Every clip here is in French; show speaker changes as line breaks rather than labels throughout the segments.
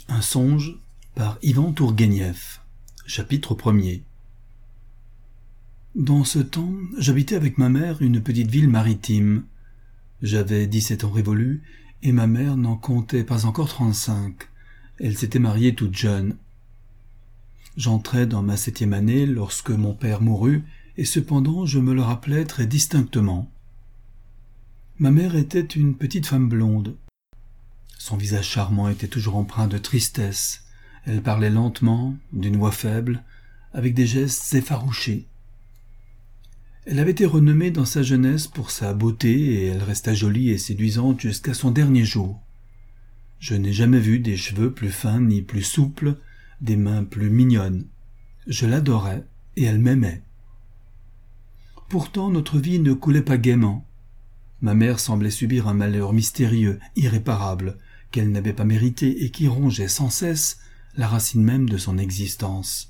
Un songe par Ivan Tourguenieff. Chapitre 1er. Dans ce temps, j'habitais avec ma mère une petite ville maritime. J'avais 17 ans révolus et ma mère n'en comptait pas encore 35. Elle s'était mariée toute jeune. J'entrais dans ma 7e année lorsque mon père mourut et cependant je me le rappelais très distinctement. Ma mère était une petite femme blonde. Son visage charmant était toujours empreint de tristesse. Elle parlait lentement, d'une voix faible, avec des gestes effarouchés. Elle avait été renommée dans sa jeunesse pour sa beauté et elle resta jolie et séduisante jusqu'à son dernier jour. Je n'ai jamais vu des cheveux plus fins ni plus souples, des mains plus mignonnes. Je l'adorais et elle m'aimait. Pourtant notre vie ne coulait pas gaiement. Ma mère semblait subir un malheur mystérieux, irréparable, qu'elle n'avait pas mérité et qui rongeait sans cesse la racine même de son existence.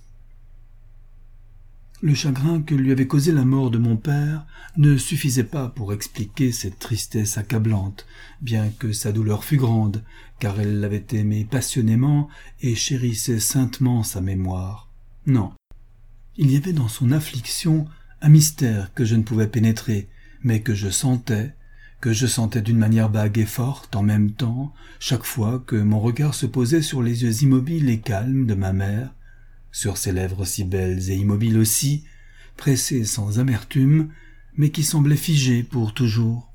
Le chagrin que lui avait causé la mort de mon père ne suffisait pas pour expliquer cette tristesse accablante, bien que sa douleur fût grande, car elle l'avait aimé passionnément et chérissait saintement sa mémoire. Non, il y avait dans son affliction un mystère que je ne pouvais pénétrer, mais que je sentais d'une manière vague et forte en même temps, chaque fois que mon regard se posait sur les yeux immobiles et calmes de ma mère, sur ses lèvres si belles et immobiles aussi, pressées sans amertume, mais qui semblaient figées pour toujours.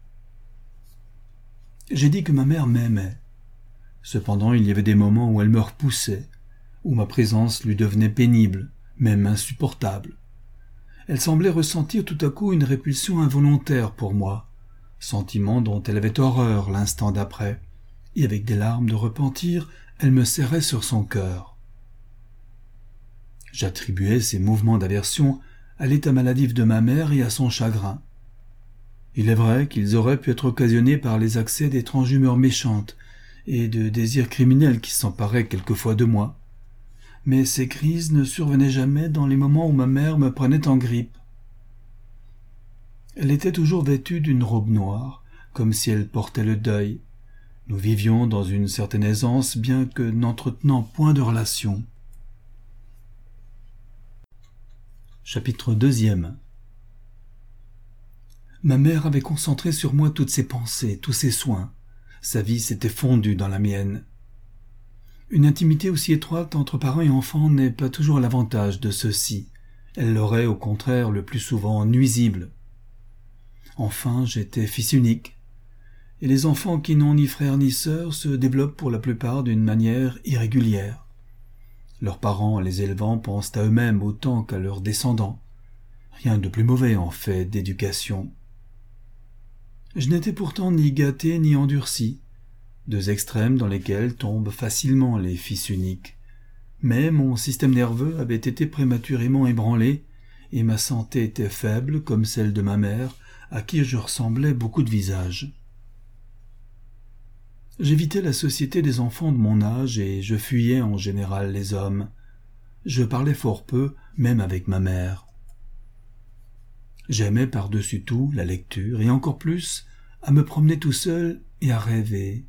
J'ai dit que ma mère m'aimait. Cependant, il y avait des moments où elle me repoussait, où ma présence lui devenait pénible, même insupportable. Elle semblait ressentir tout à coup une répulsion involontaire pour moi, sentiment dont elle avait horreur l'instant d'après, et avec des larmes de repentir, elle me serrait sur son cœur. J'attribuais ces mouvements d'aversion à l'état maladif de ma mère et à son chagrin. Il est vrai qu'ils auraient pu être occasionnés par les accès d'étranges humeurs méchantes et de désirs criminels qui s'emparaient quelquefois de moi. Mais ces crises ne survenaient jamais dans les moments où ma mère me prenait en grippe. Elle était toujours vêtue d'une robe noire, comme si elle portait le deuil. Nous vivions dans une certaine aisance, bien que n'entretenant point de relation. Chapitre 2. Ma mère avait concentré sur moi toutes ses pensées, tous ses soins. Sa vie s'était fondue dans la mienne. Une intimité aussi étroite entre parents et enfants n'est pas toujours l'avantage de ceux-ci. Elle leur est, au contraire, le plus souvent nuisible. Enfin, j'étais fils unique. Et les enfants qui n'ont ni frère ni sœur se développent pour la plupart d'une manière irrégulière. Leurs parents, les élevant, pensent à eux-mêmes autant qu'à leurs descendants. Rien de plus mauvais en fait d'éducation. Je n'étais pourtant ni gâté ni endurci, deux extrêmes dans lesquels tombent facilement les fils uniques. Mais mon système nerveux avait été prématurément ébranlé, et ma santé était faible comme celle de ma mère, à qui je ressemblais beaucoup de visages. J'évitais la société des enfants de mon âge et je fuyais en général les hommes. Je parlais fort peu, même avec ma mère. J'aimais par-dessus tout la lecture et encore plus à me promener tout seul et à rêver.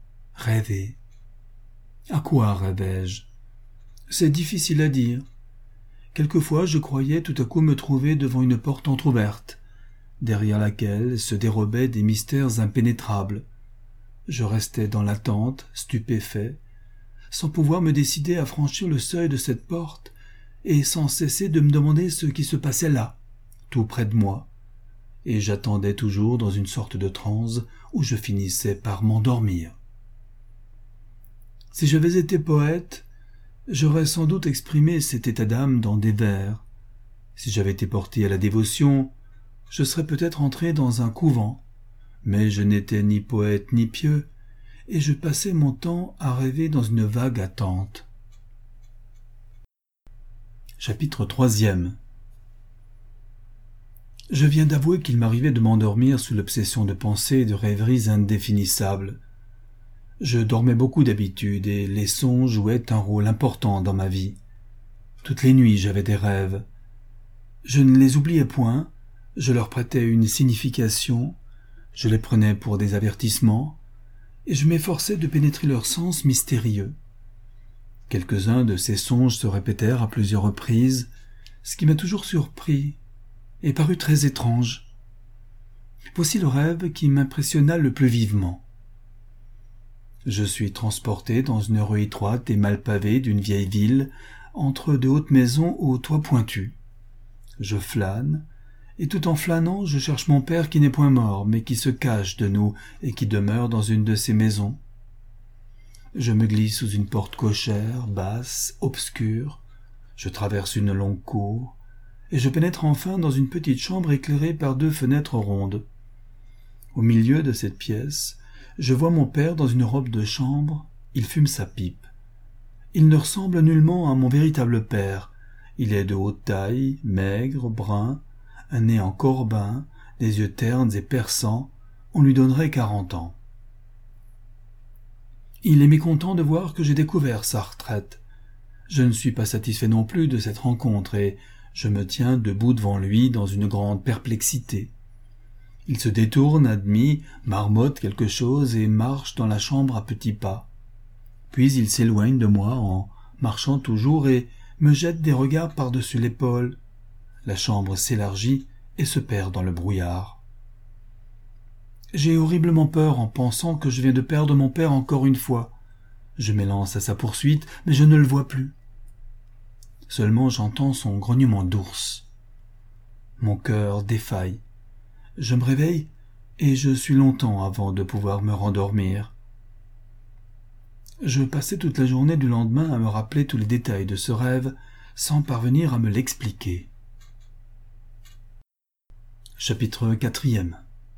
À quoi rêvais-je? C'est difficile à dire. Quelquefois je croyais tout à coup me trouver devant une porte entr'ouverte, derrière laquelle se dérobaient des mystères impénétrables. Je restais dans l'attente, stupéfait, sans pouvoir me décider à franchir le seuil de cette porte et sans cesser de me demander ce qui se passait là, tout près de moi, et j'attendais toujours dans une sorte de transe où je finissais par m'endormir. Si j'avais été poète, j'aurais sans doute exprimé cet état d'âme dans des vers. Si j'avais été porté à la dévotion, je serais peut-être entré dans un couvent, mais je n'étais ni poète ni pieux, et je passais mon temps à rêver dans une vague attente. Chapitre 3. Je viens d'avouer qu'il m'arrivait de m'endormir sous l'obsession de pensées et de rêveries indéfinissables. Je dormais beaucoup d'habitude, et les songes jouaient un rôle important dans ma vie. Toutes les nuits j'avais des rêves. Je ne les oubliais point, je leur prêtais une signification, je les prenais pour des avertissements, et je m'efforçais de pénétrer leur sens mystérieux. Quelques-uns de ces songes se répétèrent à plusieurs reprises, ce qui m'a toujours surpris et paru très étrange. Voici le rêve qui m'impressionna le plus vivement. Je suis transporté dans une rue étroite et mal pavée d'une vieille ville, entre de hautes maisons aux toits pointus. Je flâne, et tout en flânant, je cherche mon père qui n'est point mort, mais qui se cache de nous et qui demeure dans une de ces maisons. Je me glisse sous une porte cochère, basse, obscure. Je traverse une longue cour, et je pénètre enfin dans une petite chambre éclairée par 2 fenêtres rondes. Au milieu de cette pièce, je vois mon père dans une robe de chambre, il fume sa pipe. Il ne ressemble nullement à mon véritable père. Il est de haute taille, maigre, brun, un nez en corbin, des yeux ternes et perçants, on lui donnerait 40 ans. Il est mécontent de voir que j'ai découvert sa retraite. Je ne suis pas satisfait non plus de cette rencontre et je me tiens debout devant lui dans une grande perplexité. Il se détourne à demi, marmotte quelque chose et marche dans la chambre à petits pas. Puis il s'éloigne de moi en marchant toujours et me jette des regards par-dessus l'épaule. La chambre s'élargit et se perd dans le brouillard. J'ai horriblement peur en pensant que je viens de perdre mon père encore une fois. Je m'élance à sa poursuite, mais je ne le vois plus. Seulement j'entends son grognement d'ours. Mon cœur défaille. Je me réveille et je suis longtemps avant de pouvoir me rendormir. Je passai toute la journée du lendemain à me rappeler tous les détails de ce rêve sans parvenir à me l'expliquer. Chapitre 4.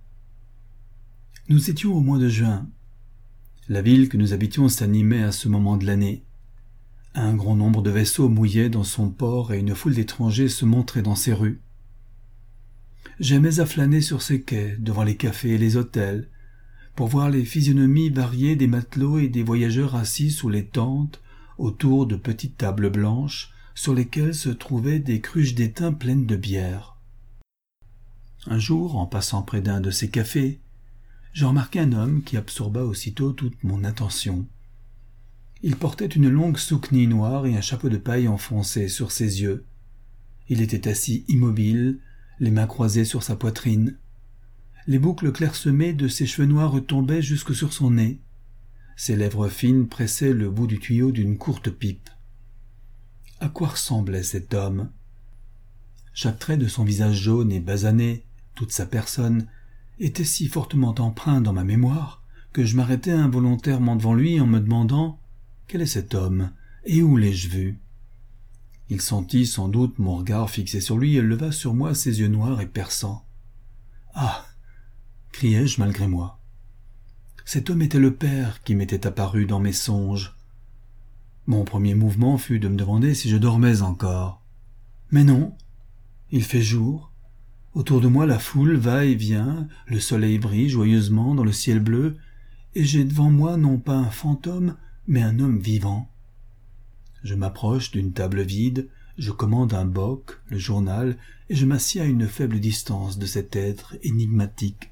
Nous étions au mois de juin. La ville que nous habitions s'animait à ce moment de l'année. Un grand nombre de vaisseaux mouillaient dans son port et une foule d'étrangers se montrait dans ses rues. J'aimais à flâner sur ces quais, devant les cafés et les hôtels, pour voir les physionomies variées des matelots et des voyageurs assis sous les tentes, autour de petites tables blanches, sur lesquelles se trouvaient des cruches d'étain pleines de bière. Un jour, en passant près d'un de ces cafés, je remarquai un homme qui absorba aussitôt toute mon attention. Il portait une longue souquenille noire et un chapeau de paille enfoncé sur ses yeux. Il était assis immobile, les mains croisées sur sa poitrine. Les boucles clairsemées de ses cheveux noirs retombaient jusque sur son nez. Ses lèvres fines pressaient le bout du tuyau d'une courte pipe. À quoi ressemblait cet homme? Chaque trait de son visage jaune et basané, toute sa personne, était si fortement empreint dans ma mémoire que je m'arrêtai involontairement devant lui en me demandant « Quel est cet homme et où l'ai-je vu ?» Il sentit sans doute mon regard fixé sur lui et leva sur moi ses yeux noirs et perçants. « Ah !» criai-je malgré moi. Cet homme était le père qui m'était apparu dans mes songes. Mon premier mouvement fut de me demander si je dormais encore. Mais non, il fait jour. Autour de moi la foule va et vient, le soleil brille joyeusement dans le ciel bleu, et j'ai devant moi non pas un fantôme, mais un homme vivant. Je m'approche d'une table vide, je commande un bock, le journal, et je m'assieds à une faible distance de cet être énigmatique.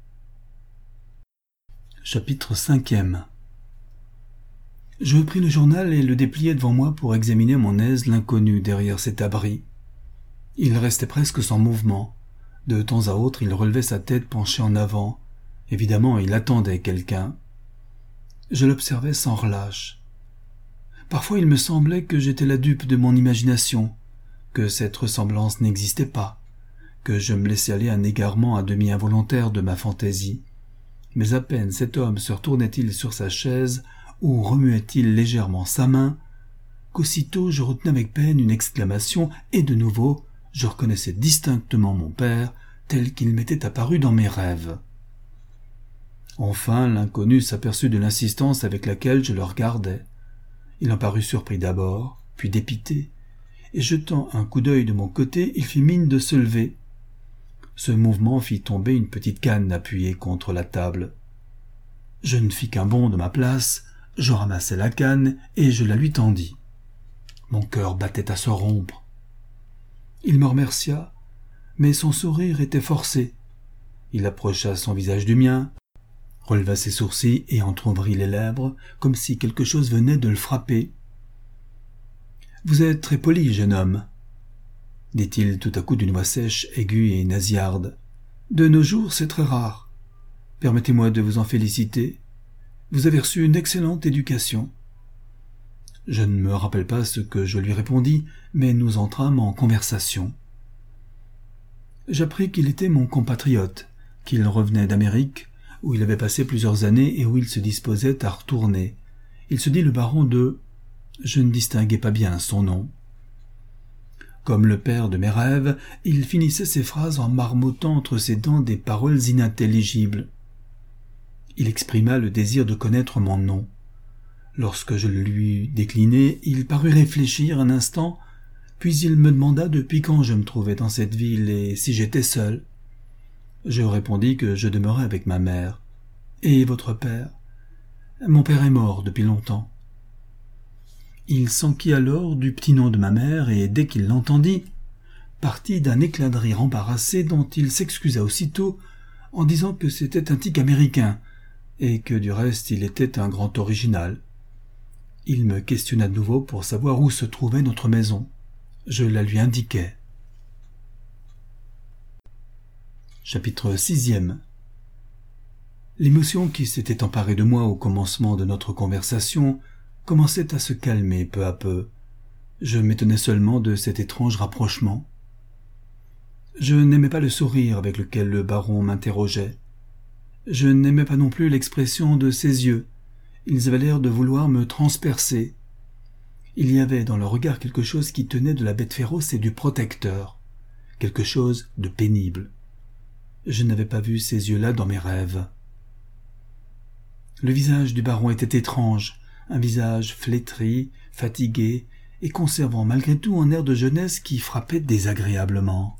Chapitre 5. Je pris le journal et le dépliai devant moi pour examiner à mon aise l'inconnu derrière cet abri. Il restait presque sans mouvement. De temps à autre, il relevait sa tête penchée en avant. Évidemment, il attendait quelqu'un. Je l'observais sans relâche. Parfois, il me semblait que j'étais la dupe de mon imagination, que cette ressemblance n'existait pas, que je me laissais aller à un égarement à demi involontaire de ma fantaisie. Mais à peine cet homme se retournait-il sur sa chaise ou remuait-il légèrement sa main, qu'aussitôt je retenais avec peine une exclamation et de nouveau je reconnaissais distinctement mon père tel qu'il m'était apparu dans mes rêves. Enfin l'inconnu s'aperçut de l'insistance avec laquelle je le regardais. Il en parut surpris d'abord, puis dépité, et jetant un coup d'œil de mon côté, il fit mine de se lever. Ce mouvement fit tomber une petite canne appuyée contre la table. Je ne fis qu'un bond de ma place, je ramassai la canne et je la lui tendis. Mon cœur battait à se rompre. Il me remercia, mais son sourire était forcé. Il approcha son visage du mien, releva ses sourcils et entr'ouvrit les lèvres, comme si quelque chose venait de le frapper. Vous êtes très poli, jeune homme, dit-il tout à coup d'une voix sèche, aiguë et nasillarde. De nos jours, c'est très rare. Permettez-moi de vous en féliciter. Vous avez reçu une excellente éducation. Je ne me rappelle pas ce que je lui répondis, mais nous entrâmes en conversation. J'appris qu'il était mon compatriote, qu'il revenait d'Amérique, où il avait passé plusieurs années et où il se disposait à retourner. Il se dit le baron de... Je ne distinguais pas bien son nom. Comme le père de mes rêves, il finissait ses phrases en marmottant entre ses dents des paroles inintelligibles. Il exprima le désir de connaître mon nom. Lorsque je le lui déclinai, il parut réfléchir un instant, puis il me demanda depuis quand je me trouvais dans cette ville et si j'étais seul. Je répondis que je demeurais avec ma mère. « Et votre père ?»« Mon père est mort depuis longtemps. » Il s'enquit alors du petit nom de ma mère et, dès qu'il l'entendit, partit d'un éclat de rire embarrassé dont il s'excusa aussitôt en disant que c'était un tic américain et que du reste il était un grand original. Il me questionna de nouveau pour savoir où se trouvait notre maison. Je la lui indiquai. Chapitre 6e. L'émotion qui s'était emparée de moi au commencement de notre conversation commençait à se calmer peu à peu. Je m'étonnais seulement de cet étrange rapprochement. Je n'aimais pas le sourire avec lequel le baron m'interrogeait. Je n'aimais pas non plus l'expression de ses yeux. Ils avaient l'air de vouloir me transpercer. Il y avait dans leur regard quelque chose qui tenait de la bête féroce et du protecteur, quelque chose de pénible. Je n'avais pas vu ces yeux-là dans mes rêves. Le visage du baron était étrange, un visage flétri, fatigué, et conservant malgré tout un air de jeunesse qui frappait désagréablement.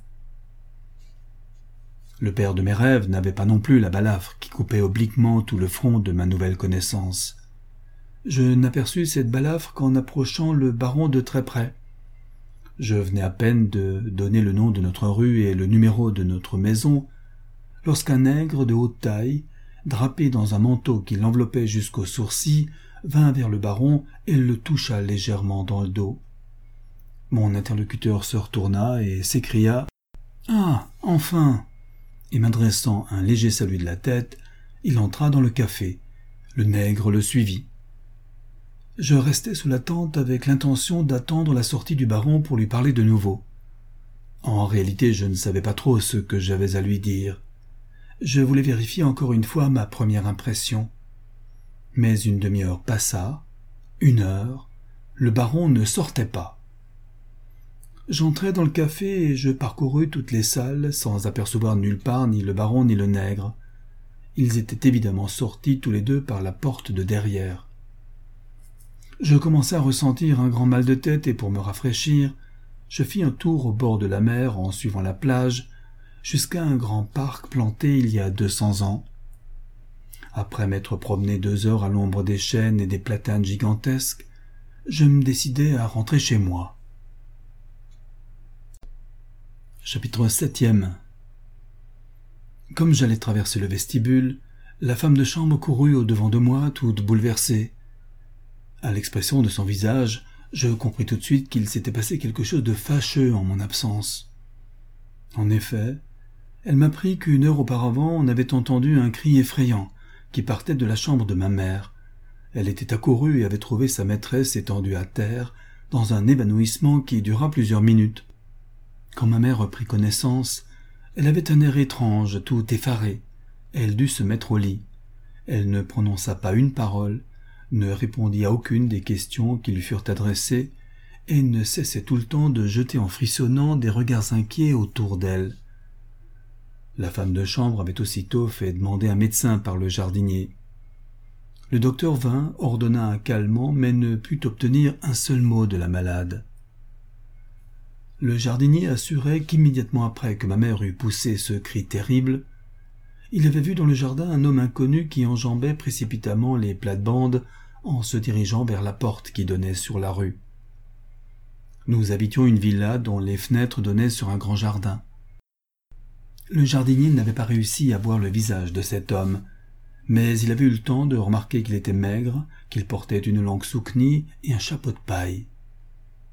Le père de mes rêves n'avait pas non plus la balafre qui coupait obliquement tout le front de ma nouvelle connaissance. Je n'aperçus cette balafre qu'en approchant le baron de très près. Je venais à peine de donner le nom de notre rue et le numéro de notre maison, lorsqu'un nègre de haute taille, drapé dans un manteau qui l'enveloppait jusqu'aux sourcils, vint vers le baron et le toucha légèrement dans le dos. Mon interlocuteur se retourna et s'écria « Ah, enfin !» et m'adressant un léger salut de la tête, il entra dans le café. Le nègre le suivit. Je restai sous la tente avec l'intention d'attendre la sortie du baron pour lui parler de nouveau. En réalité, je ne savais pas trop ce que j'avais à lui dire. Je voulais vérifier encore une fois ma première impression. Mais une demi-heure passa, 1 heure, le baron ne sortait pas. J'entrai dans le café et je parcourus toutes les salles sans apercevoir nulle part ni le baron ni le nègre. Ils étaient évidemment sortis tous les deux par la porte de derrière. Je commençai à ressentir un grand mal de tête et pour me rafraîchir, je fis un tour au bord de la mer en suivant la plage jusqu'à un grand parc planté il y a 200 ans. Après m'être promené 2 heures à l'ombre des chênes et des platanes gigantesques, je me décidai à rentrer chez moi. Chapitre 7e. Comme j'allais traverser le vestibule, la femme de chambre courut au-devant de moi, toute bouleversée. À l'expression de son visage, je compris tout de suite qu'il s'était passé quelque chose de fâcheux en mon absence. En effet, elle m'apprit qu'1 heure auparavant on avait entendu un cri effrayant qui partait de la chambre de ma mère. Elle était accourue et avait trouvé sa maîtresse étendue à terre, dans un évanouissement qui dura plusieurs minutes. Quand ma mère reprit connaissance, elle avait un air étrange, tout effaré. Elle dut se mettre au lit. Elle ne prononça pas une parole, ne répondit à aucune des questions qui lui furent adressées, et ne cessait tout le temps de jeter en frissonnant des regards inquiets autour d'elle. La femme de chambre avait aussitôt fait demander un médecin par le jardinier. Le docteur vint, ordonna un calmant, mais ne put obtenir un seul mot de la malade. Le jardinier assurait qu'immédiatement après que ma mère eut poussé ce cri terrible, il avait vu dans le jardin un homme inconnu qui enjambait précipitamment les plates-bandes en se dirigeant vers la porte qui donnait sur la rue. Nous habitions une villa dont les fenêtres donnaient sur un grand jardin. Le jardinier n'avait pas réussi à voir le visage de cet homme, mais il avait eu le temps de remarquer qu'il était maigre, qu'il portait une longue souquenille et un chapeau de paille.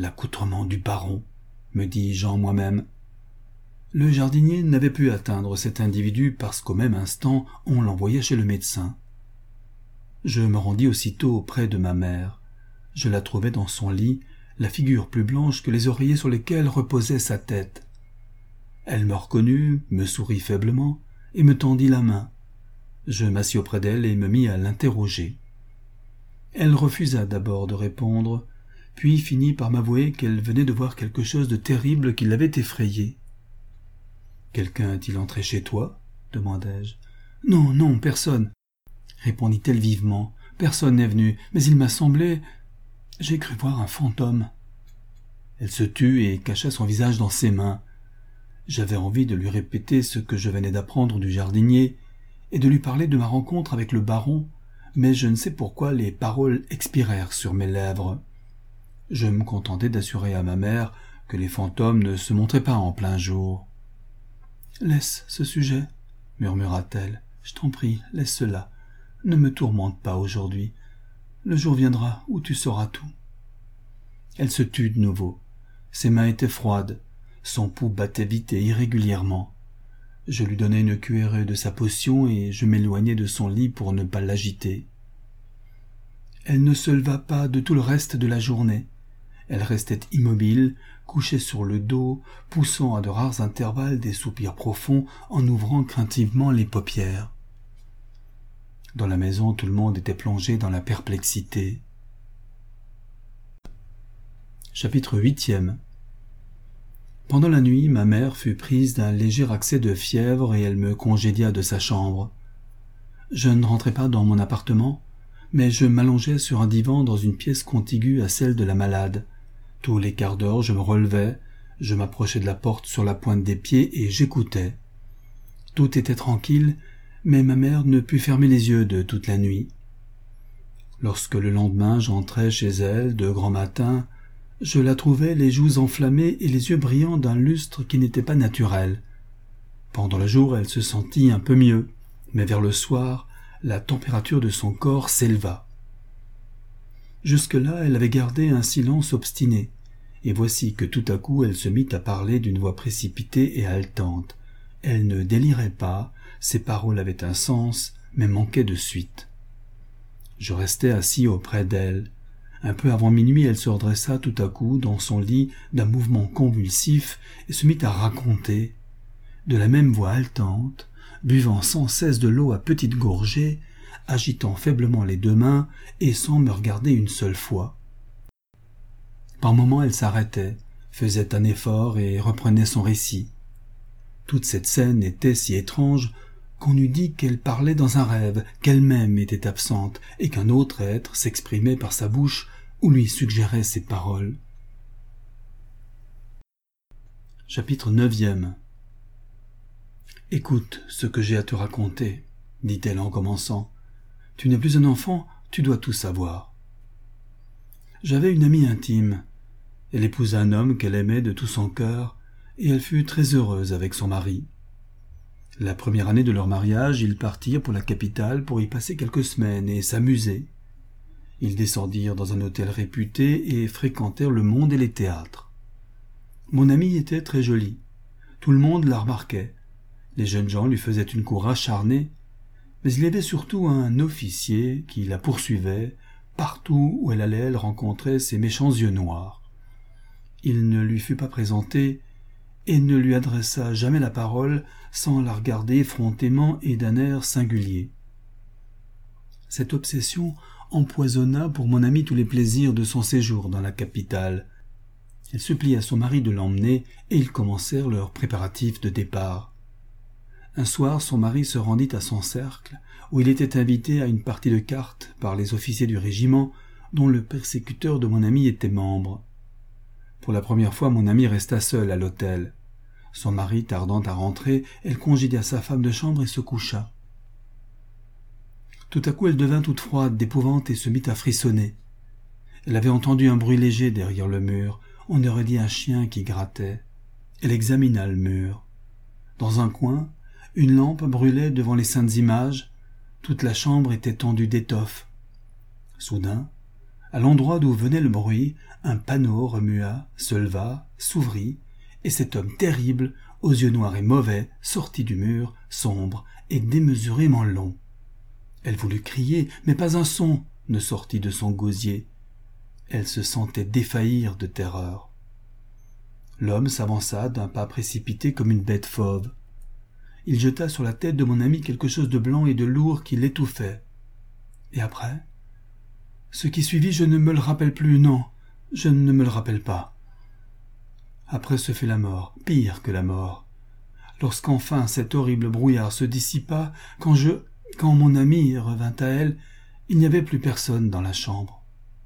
L'accoutrement du baron, me dis-je en moi-même. Le jardinier n'avait pu atteindre cet individu parce qu'au même instant on l'envoyait chez le médecin. Je me rendis aussitôt auprès de ma mère. Je la trouvai dans son lit, la figure plus blanche que les oreillers sur lesquels reposait sa tête. Elle me reconnut, me sourit faiblement et me tendit la main. Je m'assis auprès d'elle et me mis à l'interroger. Elle refusa d'abord de répondre, puis finit par m'avouer qu'elle venait de voir quelque chose de terrible qui l'avait effrayée. « Quelqu'un est-il entré chez toi ?» demandai-je. « Non, non, personne, » répondit-elle vivement. « Personne n'est venu, mais il m'a semblé... J'ai cru voir un fantôme. » Elle se tut et cacha son visage dans ses mains. J'avais envie de lui répéter ce que je venais d'apprendre du jardinier et de lui parler de ma rencontre avec le baron, mais je ne sais pourquoi les paroles expirèrent sur mes lèvres. Je me contentai d'assurer à ma mère que les fantômes ne se montraient pas en plein jour. « Laisse ce sujet, » murmura-t-elle. « Je t'en prie, laisse cela. Ne me tourmente pas aujourd'hui. Le jour viendra où tu sauras tout. » Elle se tut de nouveau. Ses mains étaient froides. Son pouls battait vite et irrégulièrement. Je lui donnai une cuillerée de sa potion et je m'éloignai de son lit pour ne pas l'agiter. Elle ne se leva pas de tout le reste de la journée. Elle restait immobile, couchée sur le dos, poussant à de rares intervalles des soupirs profonds en ouvrant craintivement les paupières. Dans la maison, tout le monde était plongé dans la perplexité. Chapitre 8e. Pendant la nuit, ma mère fut prise d'un léger accès de fièvre et elle me congédia de sa chambre. Je ne rentrai pas dans mon appartement, mais je m'allongeai sur un divan dans une pièce contiguë à celle de la malade. Tous les quarts d'heure, je me relevais, je m'approchais de la porte sur la pointe des pieds et j'écoutais. Tout était tranquille, mais ma mère ne put fermer les yeux de toute la nuit. Lorsque le lendemain j'entrai chez elle de grand matin, je la trouvais les joues enflammées et les yeux brillants d'un lustre qui n'était pas naturel. Pendant le jour, elle se sentit un peu mieux, mais vers le soir, la température de son corps s'éleva. Jusque-là, elle avait gardé un silence obstiné, et voici que tout à coup elle se mit à parler d'une voix précipitée et haletante. Elle ne délirait pas, ses paroles avaient un sens, mais manquaient de suite. Je restai assis auprès d'elle. Un peu avant minuit, elle se redressa tout à coup dans son lit d'un mouvement convulsif et se mit à raconter. De la même voix haletante, buvant sans cesse de l'eau à petites gorgées, agitant faiblement les deux mains et sans me regarder une seule fois. Par moments, elle s'arrêtait, faisait un effort et reprenait son récit. Toute cette scène était si étrange qu'on eût dit qu'elle parlait dans un rêve, qu'elle-même était absente et qu'un autre être s'exprimait par sa bouche ou lui suggérait ses paroles. Chapitre 9e. « Écoute ce que j'ai à te raconter, » dit-elle en commençant. « Tu n'es plus un enfant, tu dois tout savoir. » J'avais une amie intime. Elle épousa un homme qu'elle aimait de tout son cœur, et elle fut très heureuse avec son mari. La première année de leur mariage, ils partirent pour la capitale pour y passer quelques semaines et s'amuser. Ils descendirent dans un hôtel réputé et fréquentèrent le monde et les théâtres. Mon amie était très jolie. Tout le monde la remarquait. Les jeunes gens lui faisaient une cour acharnée, mais il y avait surtout un officier qui la poursuivait. Partout où elle allait, elle rencontrait ses méchants yeux noirs. Il ne lui fut pas présenté et ne lui adressa jamais la parole sans la regarder effrontément et d'un air singulier. Cette obsession empoisonna pour mon amie tous les plaisirs de son séjour dans la capitale. Elle supplia son mari de l'emmener et ils commencèrent leurs préparatifs de départ. Un soir, son mari se rendit à son cercle, où il était invité à une partie de cartes par les officiers du régiment, dont le persécuteur de mon ami était membre. Pour la première fois, mon amie resta seule à l'hôtel. Son mari tardant à rentrer, elle congédia sa femme de chambre et se coucha. Tout à coup, elle devint toute froide d'épouvante et se mit à frissonner. Elle avait entendu un bruit léger derrière le mur, on aurait dit un chien qui grattait. Elle examina le mur. Dans un coin, une lampe brûlait devant les saintes images. Toute la chambre était tendue d'étoffe. Soudain, À l'endroit d'où venait le bruit, un panneau remua, se leva, s'ouvrit, et cet homme terrible, aux yeux noirs et mauvais, sortit du mur, sombre et démesurément long. Elle voulut crier, mais pas un son ne sortit de son gosier. Elle se sentait défaillir de terreur. L'homme s'avança d'un pas précipité comme une bête fauve. Il jeta sur la tête de mon ami quelque chose de blanc et de lourd qui l'étouffait. Et après ? Ce qui suivit, je ne me le rappelle plus, non, je ne me le rappelle pas. Après ce fut la mort, pire que la mort. Lorsqu'enfin cet horrible brouillard se dissipa, quand mon ami revint à elle, il n'y avait plus personne dans la chambre.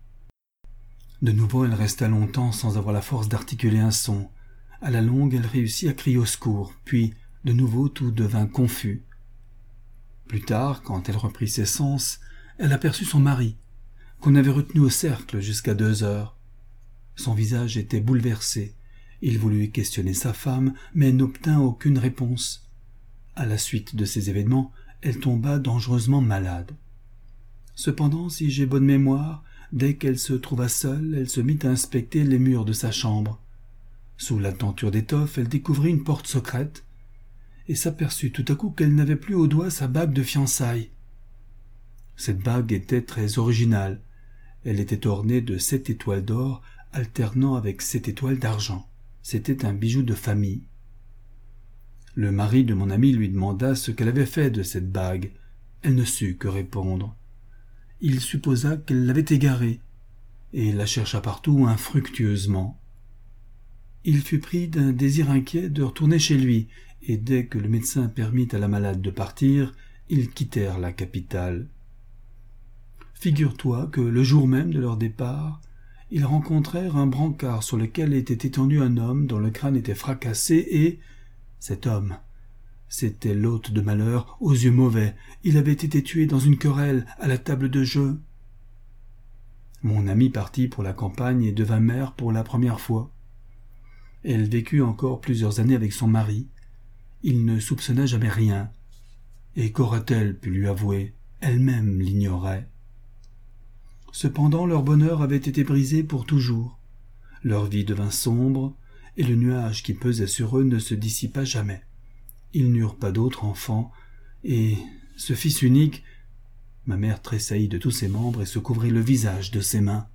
De nouveau, elle resta longtemps sans avoir la force d'articuler un son. À la longue, elle réussit à crier au secours, puis, de nouveau, tout devint confus. Plus tard, quand elle reprit ses sens, elle aperçut son mari, qu'on avait retenu au cercle jusqu'à 2 heures. Son visage était bouleversé. Il voulut questionner sa femme, mais n'obtint aucune réponse. À la suite de ces événements, elle tomba dangereusement malade. Cependant, si j'ai bonne mémoire, dès qu'elle se trouva seule, elle se mit à inspecter les murs de sa chambre. Sous la tenture d'étoffe, elle découvrit une porte secrète et s'aperçut tout à coup qu'elle n'avait plus au doigt sa bague de fiançailles. Cette bague était très originale. Elle était ornée de 7 étoiles d'or alternant avec 7 étoiles d'argent. C'était un bijou de famille. Le mari de mon ami lui demanda ce qu'elle avait fait de cette bague. Elle ne sut que répondre. Il supposa qu'elle l'avait égarée, et la chercha partout infructueusement. Il fut pris d'un désir inquiet de retourner chez lui, et dès que le médecin permit à la malade de partir, ils quittèrent la capitale. Figure-toi que le jour même de leur départ, ils rencontrèrent un brancard sur lequel était étendu un homme dont le crâne était fracassé et... cet homme, c'était l'hôte de malheur aux yeux mauvais. Il avait été tué dans une querelle à la table de jeu. Mon amie partit pour la campagne et devint mère pour la première fois. Elle vécut encore plusieurs années avec son mari. Il ne soupçonna jamais rien. Et qu'aurait-elle pu lui avouer? Elle-même l'ignorait. Cependant, leur bonheur avait été brisé pour toujours. Leur vie devint sombre, et le nuage qui pesait sur eux ne se dissipa jamais. Ils n'eurent pas d'autres enfants, et ce fils unique, ma mère tressaillit de tous ses membres et se couvrit le visage de ses mains.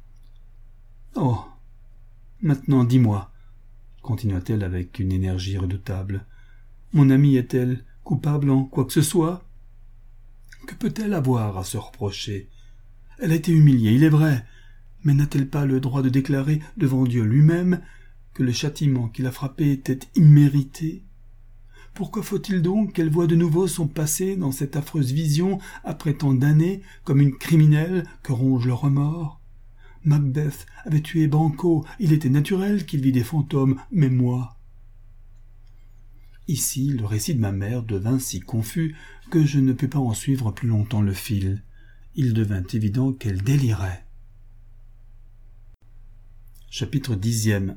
« Oh, maintenant dis-moi, » continua-t-elle avec une énergie redoutable, « mon amie est-elle coupable en quoi que ce soit? Que peut-elle avoir à se reprocher? Elle a été humiliée, il est vrai, mais n'a-t-elle pas le droit de déclarer devant Dieu lui-même que le châtiment qui l'a frappée était immérité? Pourquoi faut-il donc qu'elle voie de nouveau son passé dans cette affreuse vision après tant d'années comme une criminelle que ronge le remords? Macbeth avait tué Banquo, il était naturel qu'il vît des fantômes, mais moi... Ici, le récit de ma mère devint si confus que je ne pus pas en suivre plus longtemps le fil. Il devint évident qu'elle délirait. Chapitre 10.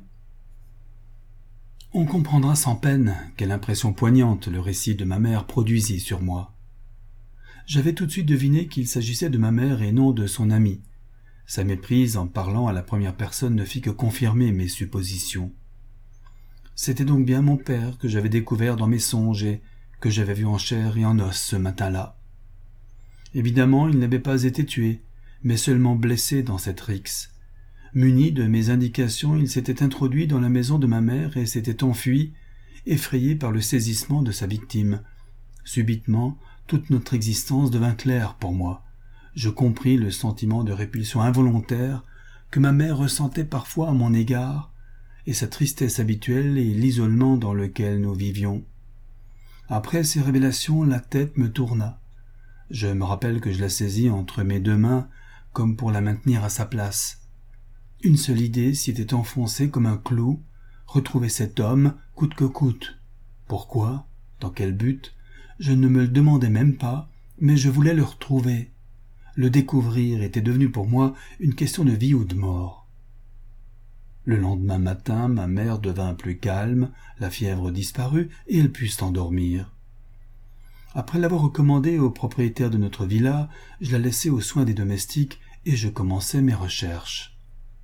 On comprendra sans peine quelle impression poignante le récit de ma mère produisit sur moi. J'avais tout de suite deviné qu'il s'agissait de ma mère et non de son amie. Sa méprise en parlant à la première personne ne fit que confirmer mes suppositions. C'était donc bien mon père que j'avais découvert dans mes songes et que j'avais vu en chair et en os ce matin-là. Évidemment, il n'avait pas été tué, mais seulement blessé dans cette rixe. Muni de mes indications, il s'était introduit dans la maison de ma mère et s'était enfui, effrayé par le saisissement de sa victime. Subitement, toute notre existence devint claire pour moi. Je compris le sentiment de répulsion involontaire que ma mère ressentait parfois à mon égard, et sa tristesse habituelle et l'isolement dans lequel nous vivions. Après ces révélations, la tête me tourna. Je me rappelle que je la saisis entre mes 2 mains, comme pour la maintenir à sa place. Une seule idée s'y était enfoncée comme un clou, retrouver cet homme, coûte que coûte. Pourquoi? Dans quel but? Je ne me le demandais même pas, mais je voulais le retrouver. Le découvrir était devenu pour moi une question de vie ou de mort. Le lendemain matin, ma mère devint plus calme, la fièvre disparut et elle put s'endormir. Après l'avoir recommandée au propriétaire de notre villa, je la laissai aux soins des domestiques et je commençai mes recherches.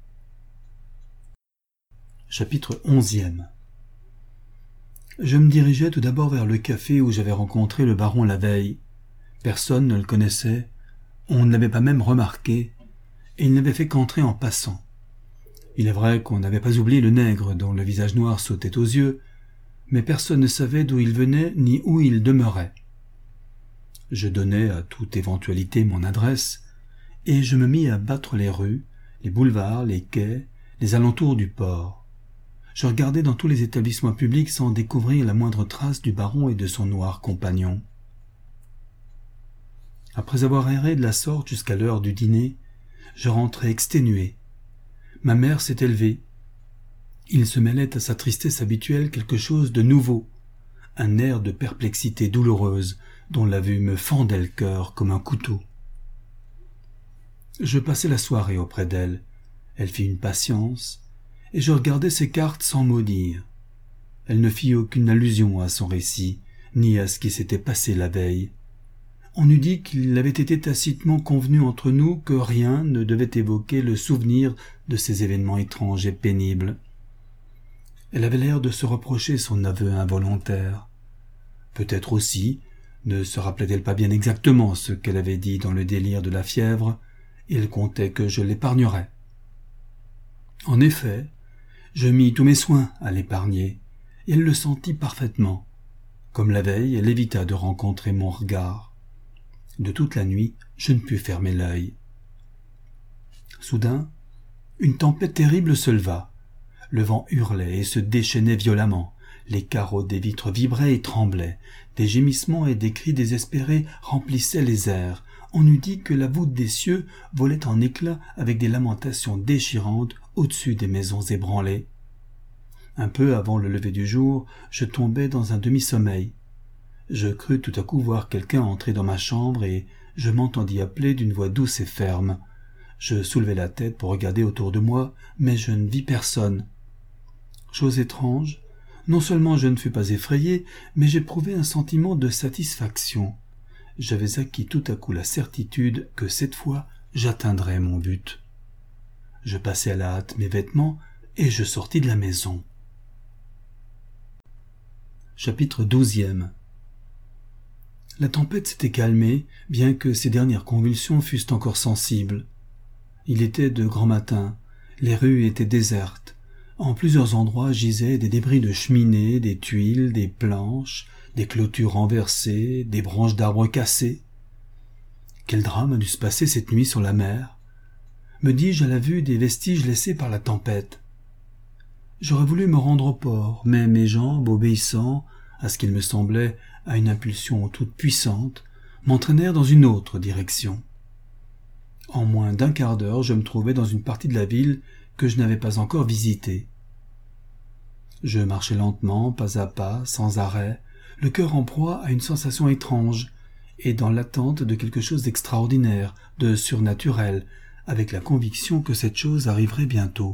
Chapitre 11e. Je me dirigeai tout d'abord vers le café où j'avais rencontré le baron la veille. Personne ne le connaissait, on ne l'avait pas même remarqué, et il n'avait fait qu'entrer en passant. Il est vrai qu'on n'avait pas oublié le nègre dont le visage noir sautait aux yeux, mais personne ne savait d'où il venait ni où il demeurait. Je donnai à toute éventualité mon adresse, et je me mis à battre les rues, les boulevards, les quais, les alentours du port. Je regardai dans tous les établissements publics sans découvrir la moindre trace du baron et de son noir compagnon. Après avoir erré de la sorte jusqu'à l'heure du dîner, je rentrai exténué. Ma mère s'était levée. Il se mêlait à sa tristesse habituelle quelque chose de nouveau, un air de perplexité douloureuse dont la vue me fendait le cœur comme un couteau. Je passai la soirée auprès d'elle. Elle fit une patience, et je regardai ses cartes sans mot dire. Elle ne fit aucune allusion à son récit, ni à ce qui s'était passé la veille. On eût dit qu'il avait été tacitement convenu entre nous que rien ne devait évoquer le souvenir de ces événements étranges et pénibles. Elle avait l'air de se reprocher son aveu involontaire. Peut-être aussi ne se rappelait-elle pas bien exactement ce qu'elle avait dit dans le délire de la fièvre, et elle comptait que je l'épargnerais. En effet, je mis tous mes soins à l'épargner, et elle le sentit parfaitement. Comme la veille, elle évita de rencontrer mon regard. De toute la nuit, je ne pus fermer l'œil. Soudain, une tempête terrible se leva. Le vent hurlait et se déchaînait violemment. Les carreaux des vitres vibraient et tremblaient. Des gémissements et des cris désespérés remplissaient les airs. On eût dit que la voûte des cieux volait en éclats avec des lamentations déchirantes au-dessus des maisons ébranlées. Un peu avant le lever du jour, je tombai dans un demi-sommeil. Je crus tout à coup voir quelqu'un entrer dans ma chambre et je m'entendis appeler d'une voix douce et ferme. Je soulevai la tête pour regarder autour de moi, mais je ne vis personne. Chose étrange, non seulement je ne fus pas effrayé, mais j'éprouvai un sentiment de satisfaction. J'avais acquis tout à coup la certitude que cette fois j'atteindrais mon but. Je passai à la hâte mes vêtements et je sortis de la maison. Chapitre 12e. La tempête s'était calmée, bien que ses dernières convulsions fussent encore sensibles. Il était de grand matin, les rues étaient désertes. En plusieurs endroits gisaient des débris de cheminées, des tuiles, des planches, des clôtures renversées, des branches d'arbres cassées. Quel drame a dû se passer cette nuit sur la mer, me dis-je à la vue des vestiges laissés par la tempête. J'aurais voulu me rendre au port, mais mes jambes, obéissant à ce qu'il me semblait à une impulsion toute puissante, m'entraînèrent dans une autre direction. En moins d'un quart d'heure, je me trouvais dans une partie de la ville que je n'avais pas encore visitée. Je marchais lentement, pas à pas, sans arrêt, le cœur en proie à une sensation étrange, et dans l'attente de quelque chose d'extraordinaire, de surnaturel, avec la conviction que cette chose arriverait bientôt.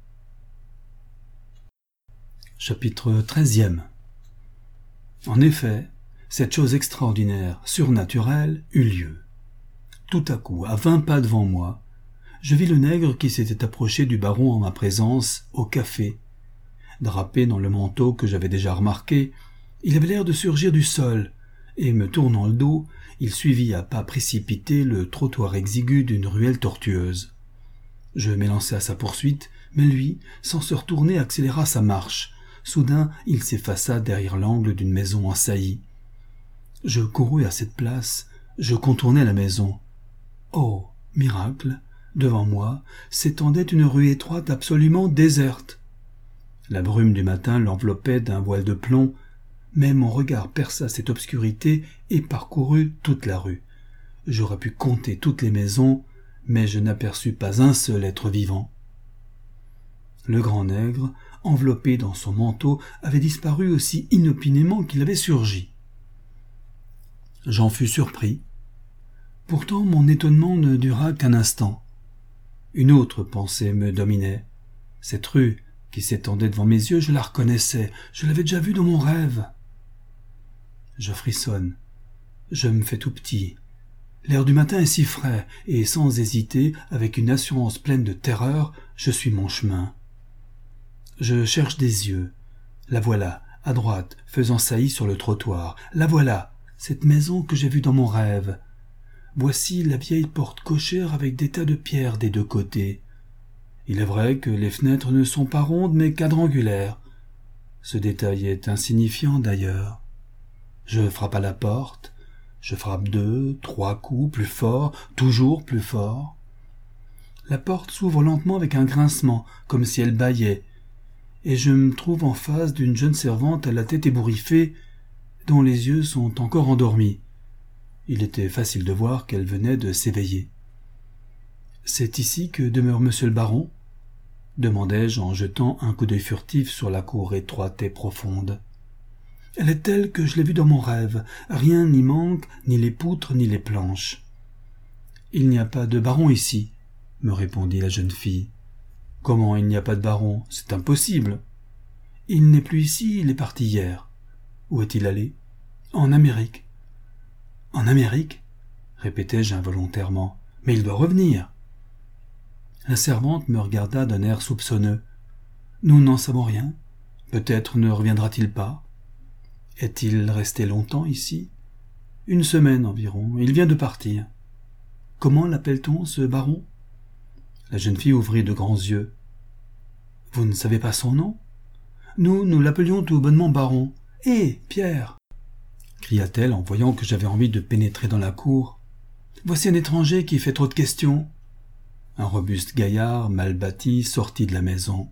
Chapitre 13e. En effet, cette chose extraordinaire, surnaturelle, eut lieu. Tout à coup, à 20 pas devant moi, je vis le nègre qui s'était approché du baron en ma présence, au café. Drapé dans le manteau que j'avais déjà remarqué, il avait l'air de surgir du sol, et me tournant le dos, il suivit à pas précipités le trottoir exigu d'une ruelle tortueuse. Je m'élançai à sa poursuite, mais lui, sans se retourner, accéléra sa marche. Soudain, il s'effaça derrière l'angle d'une maison en saillie. Je courus à cette place, je contournai la maison. Oh, miracle! Devant moi s'étendait une rue étroite absolument déserte. La brume du matin l'enveloppait d'un voile de plomb, mais mon regard perça cette obscurité et parcourut toute la rue. J'aurais pu compter toutes les maisons, mais je n'aperçus pas un seul être vivant. Le grand nègre, enveloppé dans son manteau, avait disparu aussi inopinément qu'il avait surgi. J'en fus surpris. Pourtant mon étonnement ne dura qu'un instant. Une autre pensée me dominait. Cette rue qui s'étendait devant mes yeux, je la reconnaissais, je l'avais déjà vue dans mon rêve. Je frissonne, je me fais tout petit. L'air du matin est si frais, et sans hésiter, avec une assurance pleine de terreur, je suis mon chemin. Je cherche des yeux. La voilà, à droite, faisant saillie sur le trottoir. La voilà, cette maison que j'ai vue dans mon rêve. Voici la vieille porte cochère avec des tas de pierres des deux côtés. Il est vrai que les fenêtres ne sont pas rondes mais quadrangulaires. Ce détail est insignifiant d'ailleurs. Je frappe à la porte. Je frappe 2, 3 coups, plus fort, toujours plus fort. La porte s'ouvre lentement avec un grincement, comme si elle bâillait, et je me trouve en face d'une jeune servante à la tête ébouriffée, dont les yeux sont encore endormis. Il était facile de voir qu'elle venait de s'éveiller. « C'est ici que demeure monsieur le baron ?» demandai-je en jetant un coup d'œil furtif sur la cour étroite et profonde. « Elle est telle que je l'ai vue dans mon rêve. Rien n'y manque, ni les poutres, ni les planches. »« Il n'y a pas de baron ici, » me répondit la jeune fille. « Comment il n'y a pas de baron? C'est impossible. »« Il n'est plus ici, il est parti hier. »« Où est-il allé? »« En Amérique. »« En Amérique ?» répétai-je involontairement. « Mais il doit revenir. » La servante me regarda d'un air soupçonneux. « Nous n'en savons rien. Peut-être ne reviendra-t-il pas. » « Est-il resté longtemps ici? »« 1 semaine environ. Il vient de partir. »« Comment l'appelle-t-on, ce baron ?» La jeune fille ouvrit de grands yeux. « Vous ne savez pas son nom? »« Nous l'appelions tout bonnement baron. Hé, Pierre !» cria-t-elle en voyant que j'avais envie de pénétrer dans la cour. « Voici un étranger qui fait trop de questions. » Un robuste gaillard, mal bâti, sortit de la maison.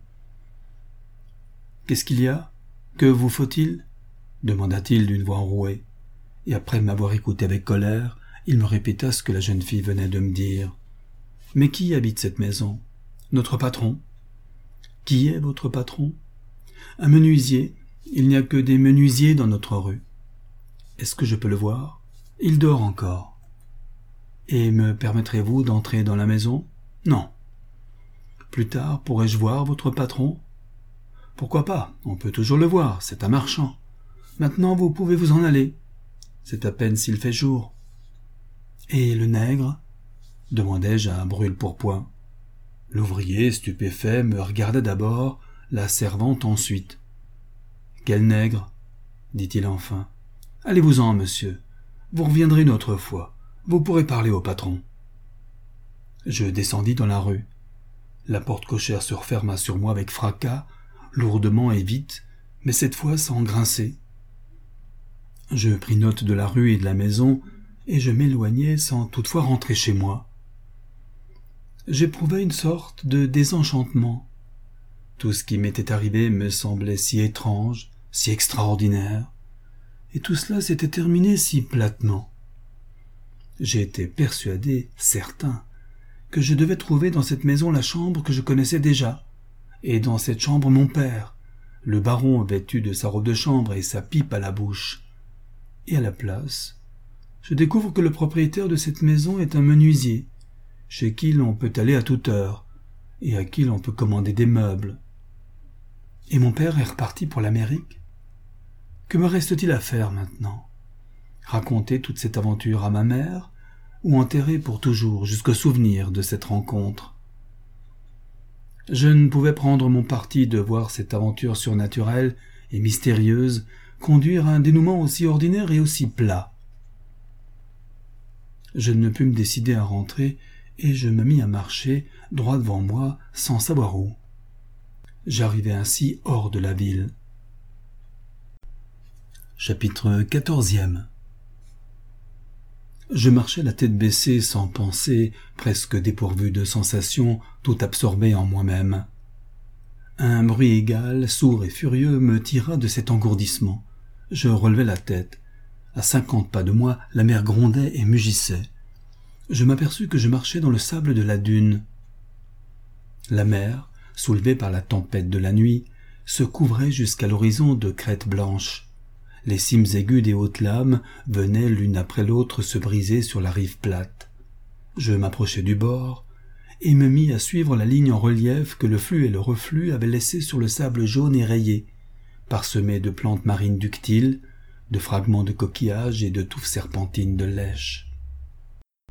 « Qu'est-ce qu'il y a? Que vous faut-il » demanda-t-il d'une voix enrouée, et après m'avoir écouté avec colère, il me répéta ce que la jeune fille venait de me dire. « Mais qui habite cette maison? »« Notre patron. »« Qui est votre patron? »« Un menuisier. Il n'y a que des menuisiers dans notre rue. »« Est-ce que je peux le voir? »« Il dort encore. »« Et me permettrez-vous d'entrer dans la maison? »« Non. »« Plus tard, pourrais-je voir votre patron? »« Pourquoi pas? On peut toujours le voir, c'est un marchand. » Maintenant, vous pouvez vous en aller. C'est à peine s'il fait jour. « Et le nègre ?» demandai-je à brûle-pourpoint. L'ouvrier, stupéfait, me regarda d'abord, la servante ensuite. « Quel nègre ?» dit-il enfin. « Allez-vous-en, monsieur. Vous reviendrez une autre fois. Vous pourrez parler au patron. » Je descendis dans la rue. La porte cochère se referma sur moi avec fracas, lourdement et vite, mais cette fois sans grincer. Je pris note de la rue et de la maison, et je m'éloignai sans toutefois rentrer chez moi. J'éprouvais une sorte de désenchantement. Tout ce qui m'était arrivé me semblait si étrange, si extraordinaire, et tout cela s'était terminé si platement. J'étais persuadé, certain, que je devais trouver dans cette maison la chambre que je connaissais déjà, et dans cette chambre mon père, le baron vêtu de sa robe de chambre et sa pipe à la bouche. Et à la place, je découvre que le propriétaire de cette maison est un menuisier, chez qui l'on peut aller à toute heure, et à qui l'on peut commander des meubles. Et mon père est reparti pour l'Amérique. Que me reste-t-il à faire maintenant? Raconter toute cette aventure à ma mère, ou enterrer pour toujours jusqu'au souvenir de cette rencontre? Je ne pouvais prendre mon parti de voir cette aventure surnaturelle et mystérieuse conduire à un dénouement aussi ordinaire et aussi plat. Je ne pus me décider à rentrer, et je me mis à marcher droit devant moi, sans savoir où. J'arrivai ainsi hors de la ville. Chapitre 14e. Je marchais la tête baissée, sans pensée, presque dépourvu de sensations, tout absorbé en moi-même. Un bruit égal, sourd et furieux, me tira de cet engourdissement. Je relevai la tête. À 50 pas de moi, la mer grondait et mugissait. Je m'aperçus que je marchais dans le sable de la dune. La mer, soulevée par la tempête de la nuit, se couvrait jusqu'à l'horizon de crêtes blanches. Les cimes aiguës des hautes lames venaient l'une après l'autre se briser sur la rive plate. Je m'approchai du bord et me mis à suivre la ligne en relief que le flux et le reflux avaient laissée sur le sable jaune et rayé, parsemé de plantes marines ductiles, de fragments de coquillages et de touffes serpentines de lèche.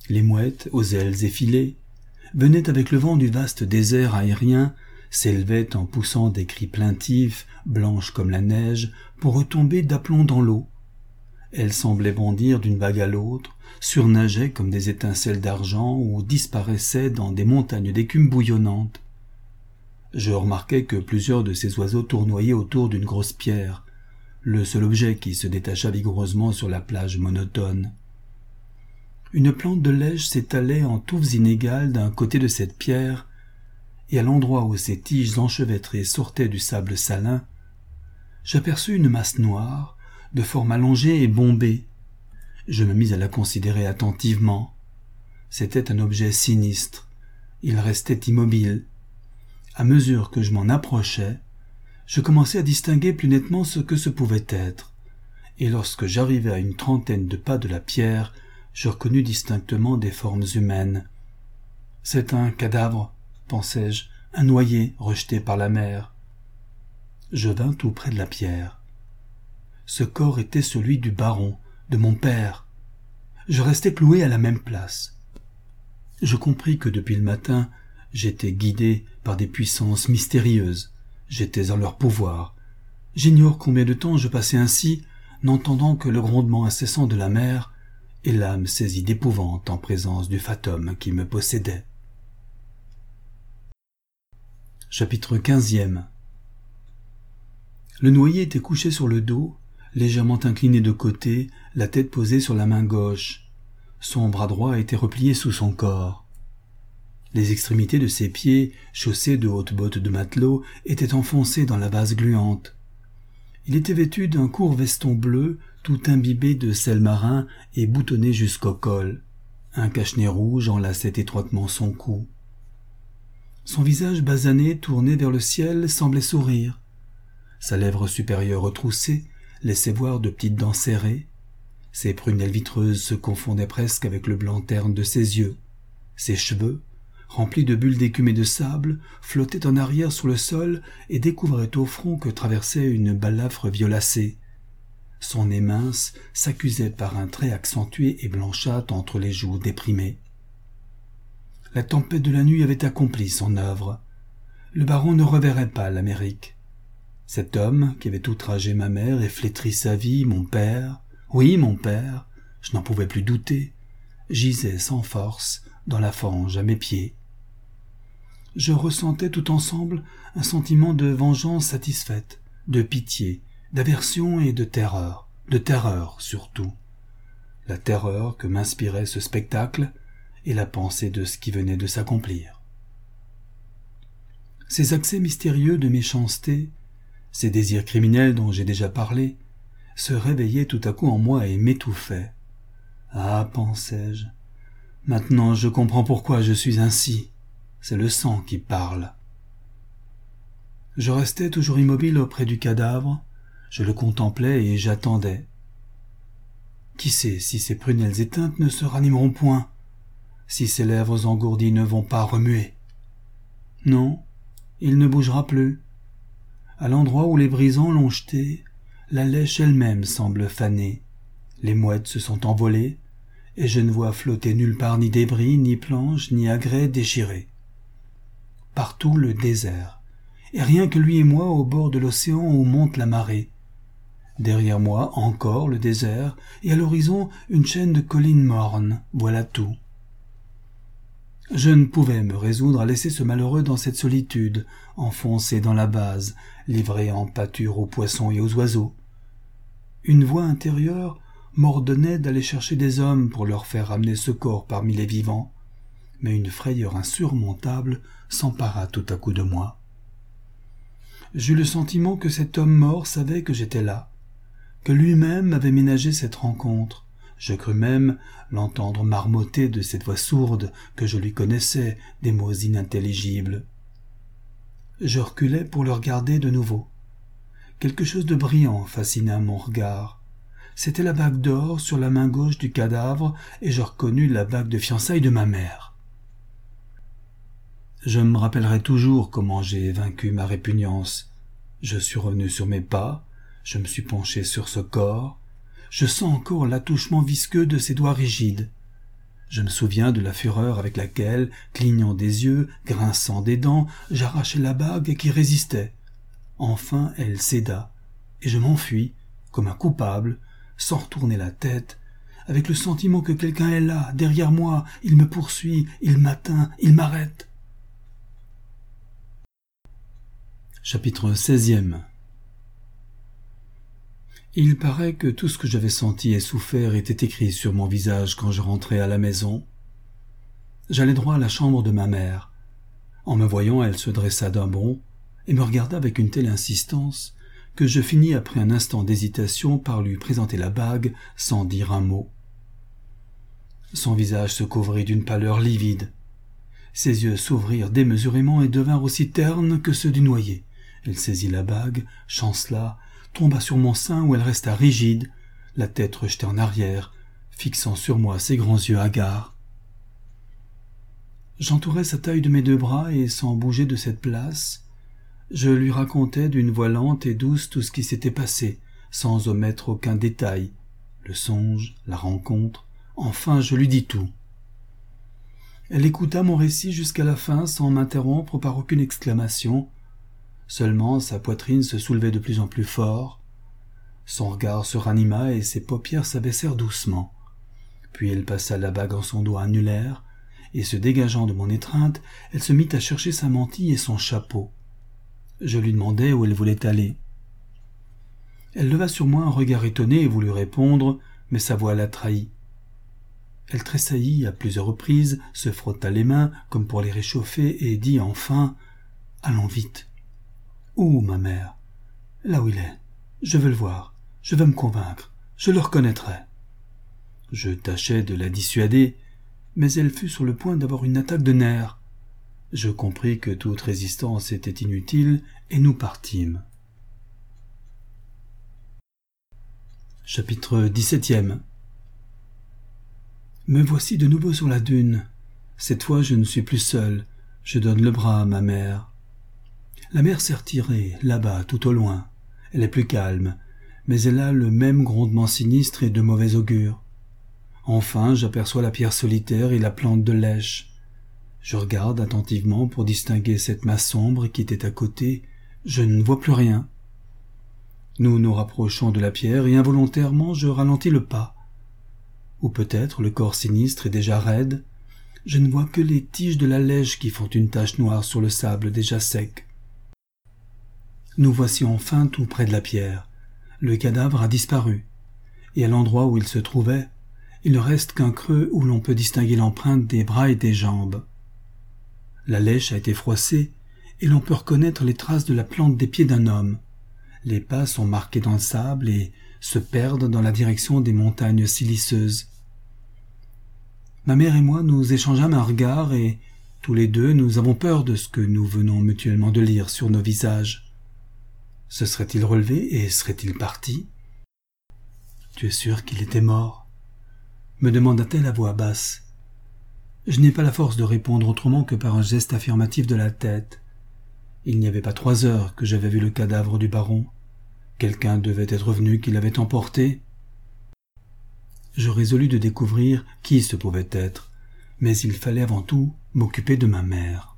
Les mouettes, aux ailes effilées, venaient avec le vent du vaste désert aérien, s'élevaient en poussant des cris plaintifs, blanches comme la neige, pour retomber d'aplomb dans l'eau. Elles semblaient bondir d'une vague à l'autre, surnageaient comme des étincelles d'argent ou disparaissaient dans des montagnes d'écume bouillonnante. Je remarquai que plusieurs de ces oiseaux tournoyaient autour d'une grosse pierre, le seul objet qui se détacha vigoureusement sur la plage monotone. Une plante de lège s'étalait en touffes inégales d'un côté de cette pierre, et à l'endroit où ses tiges enchevêtrées sortaient du sable salin, j'aperçus une masse noire, de forme allongée et bombée. Je me mis à la considérer attentivement. C'était un objet sinistre. Il restait immobile. À mesure que je m'en approchais, je commençai à distinguer plus nettement ce que ce pouvait être, et lorsque j'arrivai à une trentaine de pas de la pierre, je reconnus distinctement des formes humaines. « C'est un cadavre, » pensai-je, « un noyé rejeté par la mer. » Je vins tout près de la pierre. Ce corps était celui du baron, de mon père. Je restai cloué à la même place. Je compris que depuis le matin, j'étais guidé par des puissances mystérieuses. J'étais en leur pouvoir. J'ignore combien de temps je passai ainsi, n'entendant que le grondement incessant de la mer, et l'âme saisie d'épouvante en présence du fatum qui me possédait. Chapitre 15e. Le noyé était couché sur le dos, légèrement incliné de côté, la tête posée sur la main gauche. Son bras droit était replié sous son corps. Les extrémités de ses pieds, chaussés de hautes bottes de matelot, étaient enfoncées dans la vase gluante. Il était vêtu d'un court veston bleu, tout imbibé de sel marin et boutonné jusqu'au col. Un cache-nez rouge enlaçait étroitement son cou. Son visage basané, tourné vers le ciel, semblait sourire. Sa lèvre supérieure retroussée laissait voir de petites dents serrées. Ses prunelles vitreuses se confondaient presque avec le blanc terne de ses yeux. Ses cheveux, remplis de bulles d'écume et de sable, flottaient en arrière sur le sol et découvraient au front que traversait une balafre violacée. Son nez mince s'accusait par un trait accentué et blanchâtre entre les joues déprimées. La tempête de la nuit avait accompli son œuvre. Le baron ne reverrait pas l'Amérique. Cet homme qui avait outragé ma mère et flétri sa vie, mon père, oui, mon père, je n'en pouvais plus douter, gisait sans force dans la fange à mes pieds. Je ressentais tout ensemble un sentiment de vengeance satisfaite, de pitié, d'aversion et de terreur surtout. La terreur que m'inspirait ce spectacle et la pensée de ce qui venait de s'accomplir. Ces accès mystérieux de méchanceté, ces désirs criminels dont j'ai déjà parlé, se réveillaient tout à coup en moi et m'étouffaient. Ah, pensais-je, maintenant je comprends pourquoi je suis ainsi. C'est le sang qui parle. Je restais toujours immobile auprès du cadavre, je le contemplais et j'attendais. Qui sait si ses prunelles éteintes ne se ranimeront point, si ses lèvres engourdies ne vont pas remuer. Non, il ne bougera plus. À l'endroit où les brisants l'ont jeté, la lèche elle-même semble fanée. Les mouettes se sont envolées, et je ne vois flotter nulle part ni débris, ni planches, ni agrès déchirés. Partout le désert, et rien que lui et moi au bord de l'océan où monte la marée. Derrière moi encore le désert, et à l'horizon une chaîne de collines mornes, voilà tout. Je ne pouvais me résoudre à laisser ce malheureux dans cette solitude, enfoncé dans la base, livré en pâture aux poissons et aux oiseaux. Une voix intérieure m'ordonnait d'aller chercher des hommes pour leur faire ramener ce corps parmi les vivants, mais une frayeur insurmontable s'empara tout à coup de moi. J'eus le sentiment que cet homme mort savait que j'étais là, que lui-même avait ménagé cette rencontre. Je crus même l'entendre marmotter de cette voix sourde que je lui connaissais des mots inintelligibles. Je reculai pour le regarder de nouveau. Quelque chose de brillant fascina mon regard. C'était la bague d'or sur la main gauche du cadavre et je reconnus la bague de fiançailles de ma mère. Je me rappellerai toujours comment j'ai vaincu ma répugnance. Je suis revenu sur mes pas, je me suis penché sur ce corps. Je sens encore l'attouchement visqueux de ses doigts rigides. Je me souviens de la fureur avec laquelle, clignant des yeux, grinçant des dents, j'arrachai la bague qui résistait. Enfin elle céda, et je m'enfuis, comme un coupable, sans retourner la tête, avec le sentiment que quelqu'un est là, derrière moi, il me poursuit, il m'atteint, il m'arrête. Chapitre 16e. Il paraît que tout ce que j'avais senti et souffert était écrit sur mon visage quand je rentrai à la maison. J'allai droit à la chambre de ma mère. En me voyant, elle se dressa d'un bond et me regarda avec une telle insistance que je finis après un instant d'hésitation par lui présenter la bague sans dire un mot. Son visage se couvrit d'une pâleur livide. Ses yeux s'ouvrirent démesurément et devinrent aussi ternes que ceux du noyé. Elle saisit la bague, chancela, tomba sur mon sein où elle resta rigide, la tête rejetée en arrière, fixant sur moi ses grands yeux hagards. J'entourai sa taille de mes deux bras et, sans bouger de cette place, je lui racontai d'une voix lente et douce tout ce qui s'était passé, sans omettre aucun détail, le songe, la rencontre, enfin je lui dis tout. Elle écouta mon récit jusqu'à la fin sans m'interrompre par aucune exclamation. Seulement sa poitrine se soulevait de plus en plus fort. Son regard se ranima et ses paupières s'abaissèrent doucement. Puis elle passa la bague en son doigt annulaire, et se dégageant de mon étreinte, elle se mit à chercher sa mantille et son chapeau. Je lui demandai où elle voulait aller. Elle leva sur moi un regard étonné et voulut répondre, mais sa voix la trahit. Elle tressaillit à plusieurs reprises, se frotta les mains comme pour les réchauffer et dit enfin « Allons vite !»« Où, ma mère ?»« Là où il est. Je veux le voir. Je veux me convaincre. Je le reconnaîtrai. » Je tâchai de la dissuader, mais elle fut sur le point d'avoir une attaque de nerfs. Je compris que toute résistance était inutile et nous partîmes. Chapitre 17e. Me voici de nouveau sur la dune. Cette fois je ne suis plus seul. Je donne le bras à ma mère. La mer s'est retirée, là-bas, tout au loin. Elle est plus calme, mais elle a le même grondement sinistre et de mauvais augure. Enfin, j'aperçois la pierre solitaire et la plante de lèche. Je regarde attentivement pour distinguer cette masse sombre qui était à côté. Je ne vois plus rien. Nous nous rapprochons de la pierre et involontairement je ralentis le pas. Ou peut-être le corps sinistre est déjà raide. Je ne vois que les tiges de la lèche qui font une tache noire sur le sable déjà sec. Nous voici enfin tout près de la pierre. Le cadavre a disparu, et à l'endroit où il se trouvait, il ne reste qu'un creux où l'on peut distinguer l'empreinte des bras et des jambes. La lèche a été froissée, et l'on peut reconnaître les traces de la plante des pieds d'un homme. Les pas sont marqués dans le sable et se perdent dans la direction des montagnes siliceuses. Ma mère et moi nous échangeâmes un regard et, tous les deux, nous avons peur de ce que nous venons mutuellement de lire sur nos visages. Se serait-il relevé et serait-il parti ? « Tu es sûr qu'il était mort ?» me demanda-t-elle à voix basse. Je n'ai pas la force de répondre autrement que par un geste affirmatif de la tête. Il n'y avait pas 3 heures que j'avais vu le cadavre du baron. Quelqu'un devait être venu qui l'avait emporté. Je résolus de découvrir qui ce pouvait être, mais il fallait avant tout m'occuper de ma mère.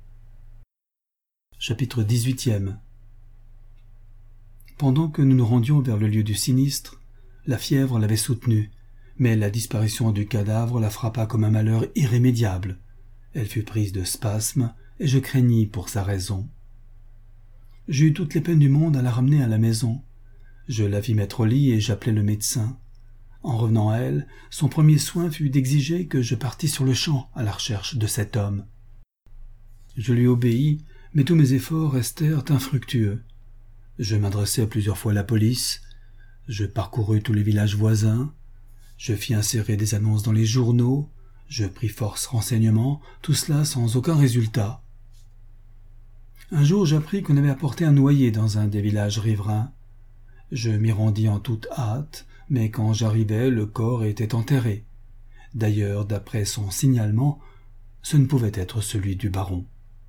Chapitre 18e. Pendant que nous nous rendions vers le lieu du sinistre, la fièvre l'avait soutenue, mais la disparition du cadavre la frappa comme un malheur irrémédiable. Elle fut prise de spasmes, et je craignis pour sa raison. J'eus toutes les peines du monde à la ramener à la maison. Je la vis mettre au lit et j'appelai le médecin. En revenant à elle, son premier soin fut d'exiger que je partisse sur le champ à la recherche de cet homme. Je lui obéis, mais tous mes efforts restèrent infructueux. Je m'adressai plusieurs fois à la police, je parcourus tous les villages voisins, je fis insérer des annonces dans les journaux, je pris force renseignements, tout cela sans aucun résultat. Un jour j'appris qu'on avait apporté un noyé dans un des villages riverains. Je m'y rendis en toute hâte, mais quand j'arrivai, le corps était enterré. D'ailleurs, d'après son signalement, ce ne pouvait être celui du baron.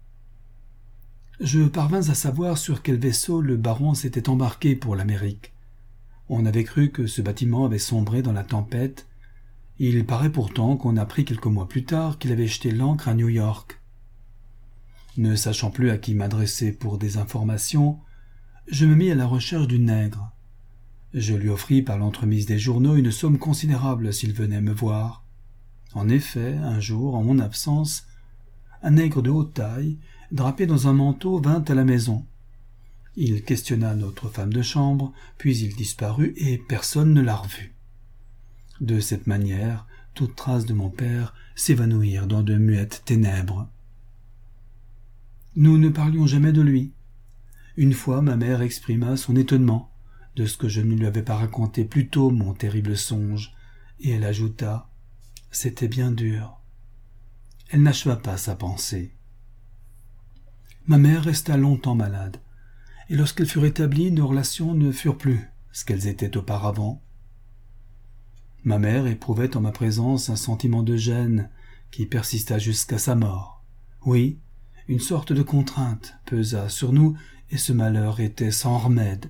Je parvins à savoir sur quel vaisseau le baron s'était embarqué pour l'Amérique. On avait cru que ce bâtiment avait sombré dans la tempête. Il paraît pourtant qu'on apprit quelques mois plus tard qu'il avait jeté l'ancre à New York. Ne sachant plus à qui m'adresser pour des informations, je me mis à la recherche du nègre. Je lui offris par l'entremise des journaux une somme considérable s'il venait me voir. En effet, un jour, en mon absence, un nègre de haute taille, drapé dans un manteau, vint à la maison. Il questionna notre femme de chambre, puis il disparut et personne ne l'a revu. De cette manière, toute trace de mon père s'évanouirent dans de muettes ténèbres. Nous ne parlions jamais de lui. Une fois, ma mère exprima son étonnement de ce que je ne lui avais pas raconté plus tôt mon terrible songe, et elle ajouta « C'était bien dur ». Elle n'acheva pas sa pensée. Ma mère resta longtemps malade, et lorsqu'elle fut rétablie, nos relations ne furent plus ce qu'elles étaient auparavant. Ma mère éprouvait en ma présence un sentiment de gêne qui persista jusqu'à sa mort. Oui, une sorte de contrainte pesa sur nous, et ce malheur était sans remède.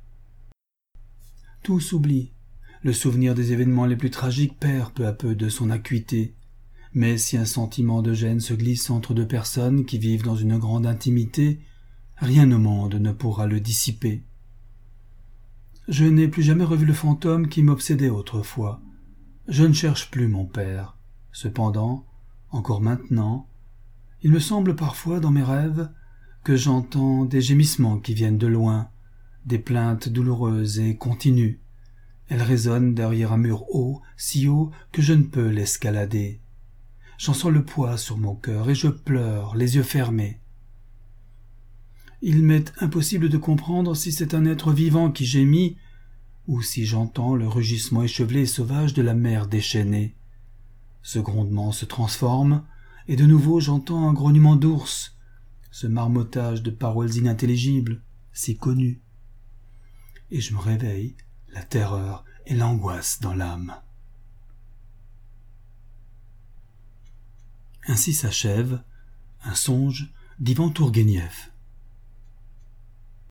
Tout s'oublie. Le souvenir des événements les plus tragiques perd peu à peu de son acuité. Mais si un sentiment de gêne se glisse entre deux personnes qui vivent dans une grande intimité, rien au monde ne pourra le dissiper. Je n'ai plus jamais revu le fantôme qui m'obsédait autrefois. Je ne cherche plus mon père. Cependant, encore maintenant, il me semble parfois dans mes rêves que j'entends des gémissements qui viennent de loin, des plaintes douloureuses et continues. Elles résonnent derrière un mur haut, si haut que je ne peux l'escalader. J'en sens le poids sur mon cœur et je pleure, les yeux fermés. Il m'est impossible de comprendre si c'est un être vivant qui gémit ou si j'entends le rugissement échevelé et sauvage de la mer déchaînée. Ce grondement se transforme, et de nouveau j'entends un grognement d'ours, ce marmottage de paroles inintelligibles, si connues. Et je me réveille, la terreur et l'angoisse dans l'âme. Ainsi s'achève un songe d'Ivan Tourguenieff.